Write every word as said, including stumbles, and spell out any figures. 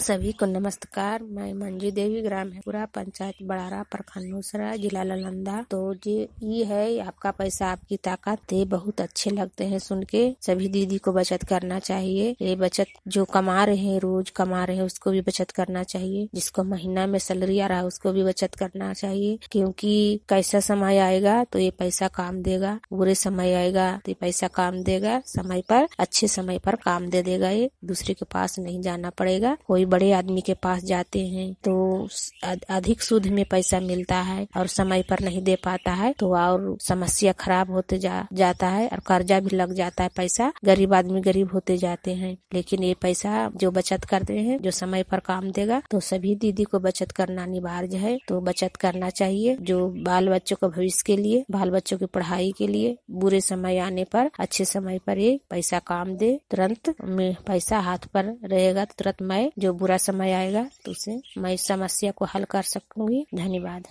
सभी को नमस्कार। मैं मंजू देवी, ग्राम हैपुरा, पंचायत बड़ारा, प्रखंड नूसरा, जिला नालंदा। तो ये ये है आपका पैसा आपकी ताकत। ये बहुत अच्छे लगते हैं सुन के। सभी दीदी को बचत करना चाहिए। ये बचत जो कमा रहे हैं, रोज कमा रहे हैं, उसको भी बचत करना चाहिए। जिसको महीना में सैलरी आ रहा है उसको भी बचत करना चाहिए, क्योंकि कैसा समय आएगा तो ये पैसा काम देगा, बुरे समय आएगा तो ये पैसा काम देगा। समय पर, अच्छे समय पर काम दे देगा। ये दूसरे के पास नहीं जाना पड़ेगा। कोई बड़े आदमी के पास जाते हैं तो अधिक सूद में पैसा मिलता है और समय पर नहीं दे पाता है, तो और समस्या खराब होते जा, जाता है और कर्जा भी लग जाता है। पैसा गरीब आदमी गरीब होते जाते हैं। लेकिन ये पैसा जो बचत करते हैं, जो समय पर काम देगा, तो सभी दीदी को बचत करना अनिवार्य है। तो बचत करना चाहिए, जो बाल बच्चों के भविष्य के लिए, बाल बच्चों की पढ़ाई के लिए, बुरे समय आने पर अच्छे समय पर ये पैसा काम दे। तुरंत में पैसा हाथ पर रहेगा तो तुरंत मैं जो बुरा समय आएगा तो उसे मैं समस्या को हल कर सकूंगी। धन्यवाद।